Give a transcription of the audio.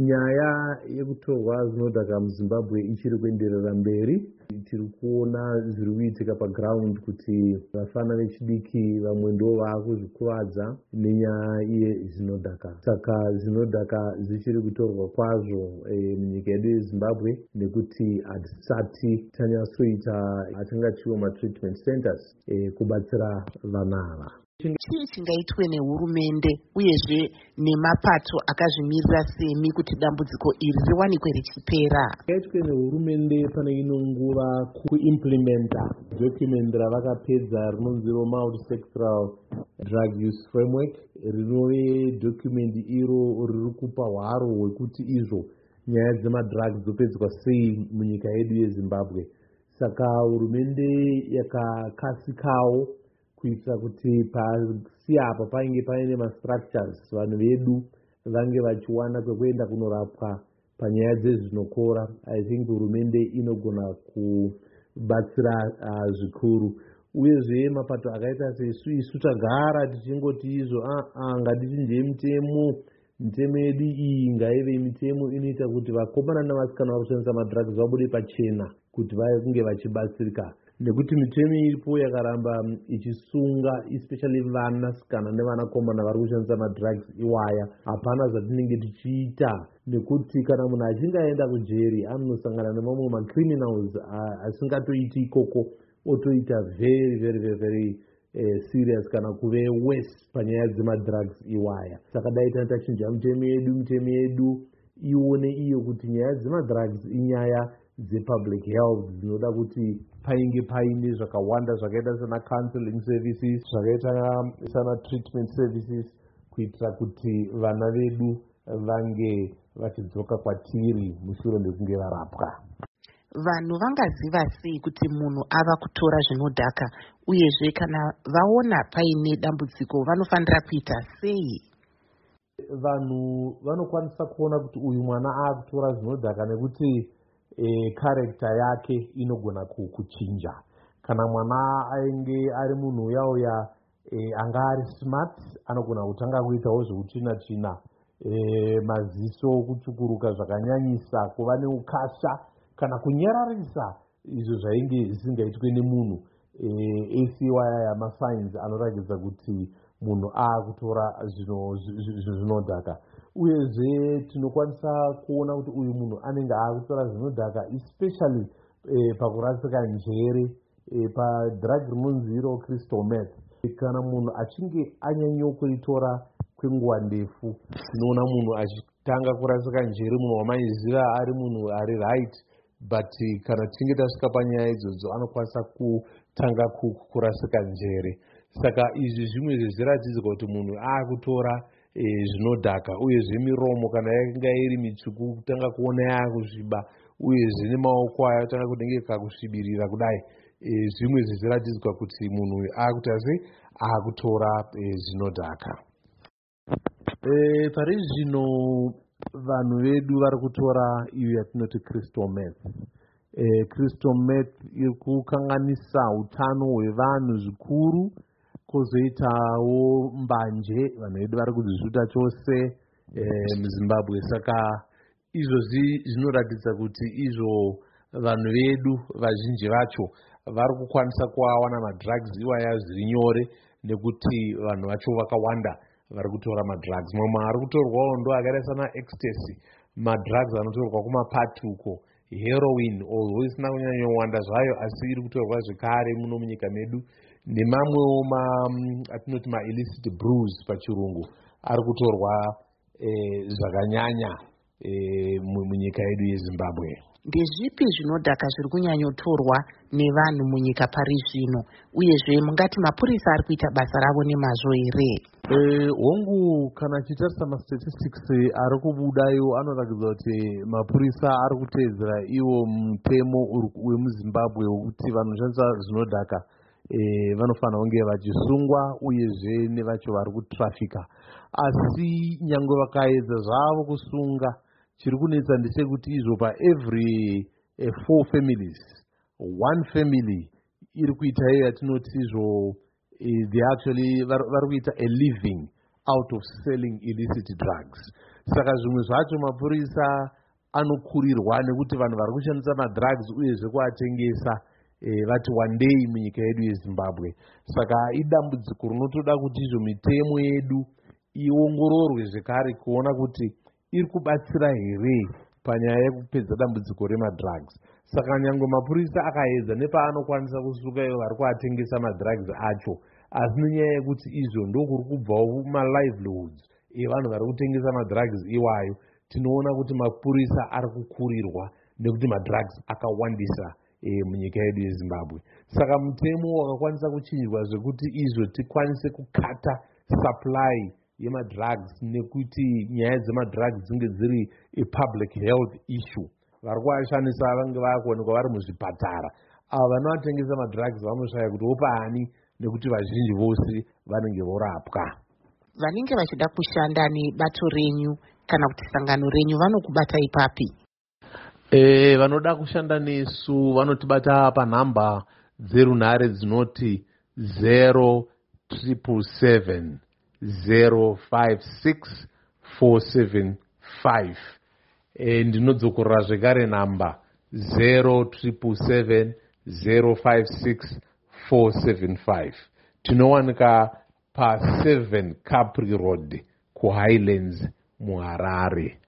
Nyaya yekutorwa zvinodhaka muZimbabwe ichiri kuenderera mberi. Tiri kuona zviri kuitika paground kuti vafana vechidiki vamwe ndo vaakuzvikuvadza nenyaya yezvinodhaka. Saka zvinodhaka zvichiri kutorwa kwazvo munyika yedu yeZimbabwe nekuti hatisati tanyatsoita atingatyiwo matreatment centers kubatsira vana ava. Chii chingaitwe nehurumende uyezve nemapato akazvimirira semi kuti dambudziko iri riwanikwe richipera? Chingaitwe nehurumende pane ino nguva kuimplementa document ravakapedza rinonzi multi-sectoral drug use framework, rinove document iro riri kupa hwaro hwekuti izvo nyaya dzemadrugs dzopedzwa sei munyika yedu yeZimbabwe. Saka hurumende yakakasikawo kuitira kuti pasi apa painge paine mastructures vanhu vedu vange vachiwana kwekuenda kunorapwa panyaya dzezvinokora. I think hurumende inogona kubatsira zvikuru, uyezve mapato akaita sesu isu tagara tichingoti izvo ngatichinjei mitemo yedu iyi ngaive mitemo inoita kuti vakomana navasikana vari kushandisa madrugs vabude pachena kuti vave kunge vachibatsirika, nekuti mitemo iripo yakaramba ichisunga especially vanasikana nevanakomana vari kushandisa madrugs iwaya. Hapana zvatinenge tichiita, nekuti kana munhu achinge aenda kujeri anonosangana nemamwe macriminals asingatoiti ikoko, otoita very very very very serious kana kuve worse panyaya dzemadrugs iwaya. Saka dai tachinja mitemo yedu ione iyo kuti nyaya dzemadrugs inyaya dzepublic health dzinoda kuti painge paine zvakawanda zvakaita sana counseling services, zvakaita sana treatment services, kuitira kuti vana vedu vange vachidzoka kwatiri mushure mekunge varapwa. Vanhu vangaziva sei kuti munhu ava kutora zvinodhaka, uyezve kana vaona paine dambudziko vanofanira kuita sei? Vanhu vanokwanisa kuona kuti uyu mwana akutora zvinodhaka nekuti character yake inogona kuchinja. Kana mwana ainge ari munhu uya anga ari smart, anogona kutanga kuitawo zvekutsvina-tsvina, maziso kutsvukuruka zvakanyanyisa, kuva neukasha kana kunyararisa, izvo zvainge zvisingaitwe nemunhu. Ese waya yamasigns anoratidza kuti munhu akutora zvinodhaka. Uyezve tinokwanisa kuona kuti uyu munhu anenge akutora zvinodhaka especially pakurasika njere, padrug rinonzi iro crystal meth. Kana munhu achinge anyanyo kuritora kwenguva ndefu, tinoona munhu achitanga kurasika njere, munhu wamaiziva ari munhu ari right, but kana tichinge tasvika panyaya idzodzo anokwanisa kutanga kurasika njere. Saka izvi zvimwe zvezviratidzwa kuti munhu akutora zvinodhaka, uyezve miromo kana yanga iri mitsvuku kutanga kuona yakusviba, uyezve nemaoko aya kutanga kunenge kakusvibirira kudai. Zvimwe zvezviratidzwa kuti munhu uyu akuita sei akutora zvinodhaka. Pari zvino vanhu vedu vari kutora iyo yatinoti crystal meth. Crystal meth iri kukanganisa utano hwevanhu zvikuru, kozoitawo mbanje, vanhu vedu vari kudzisvuta chose muZimbabwe. Saka izvozvi zvinoratidza kuti izvo vanhu vedu vazhinji vacho vari kukwanisa kuawana madrugs iwaya zviri nyore, nekuti vanhu vacho vakawanda vari kutora madrugs. Mamwe ari kutorwawo ndo akaita sana ecstasy, madrugs anotorwa kumapatuko, heroin, although isina kunyanyowanda zvayo asi iri kutorwa zvekare muno munyika medu, nemamwewo atinoti ma-illicit brews pachirungu ari kutorwa zvakanyanya munyika yedu yeZimbabwe. Ndezvipi zvinodhaka zviri kunyanyotorwa nevanhu munyika pari zvino, uyezve mungati mapurisa ari kuita basa ravo nemazvo here? Hongu, kana chitarisa mastatistics ari kubudayo anoratidza kuti mapurisa ari kuteedzera iwo mutemo wemuZimbabwe wekuti vanhu vanoshandisa zvinodhaka vanofanira kunge vachisungwa, uyezve nevacho vari kutrafika. Asi nyange vakaedza zvavo kusunga, chiri kunetsa ndechekuti izvo paevery 4 families 1 family iri kuita iyo yatinoti izvo they actually vari kuita a living out of selling illicit drugs. saka zvimwe zvacho mapurisa anokurirwa nekuti vanhu vari kushandisa madrugs uyezve kuatengesa vati wandei munyika yedu yeZimbabwe. Saka idambudziko rinotoda kuti izvo mitemo yedu iongororwe zvekare kuona kuti iri kubatsira here panyaya yekupedza dambudziko remadrugs. Saka nyangwe mapurisa akaedza nepaanokwanisa kusuka ivo vari kuatengesa madrugs acho, asi nenyaya yekuti izvo ndokuri kubvawo malivelihoods evanhu vari kutengesa madrugs iwayo, tinoona kuti mapurisa ari kukurirwa nekuti madrugs akawandisa munyika yedu yeZimbabwe. Saka mutemo wakakwanisa kuchinjwa zvekuti izvo tikwanise kukata supply yemadrugs nekuti nyaya dzemadrugs dzinge dziri public health issue. Vari kuashandisa vange vakuonekwa vari muzvipatara. Ava vanoatengesa madrugs vanoshaya kuti wopaani nekuti vazhinji vose vanenge vorapwa. Vanenge vachida kushanda nebato renyu kana kuti sangano renyu vanokubata ipapi? Vanoda kushanda nesu vanotibata panhamba dzerunhare dzinoti 0777 056 475. Ndinodzokorera zvekare nhamba 0777 056 475. Tinowanika pa 7 Capri Road kuHighlands muHarare.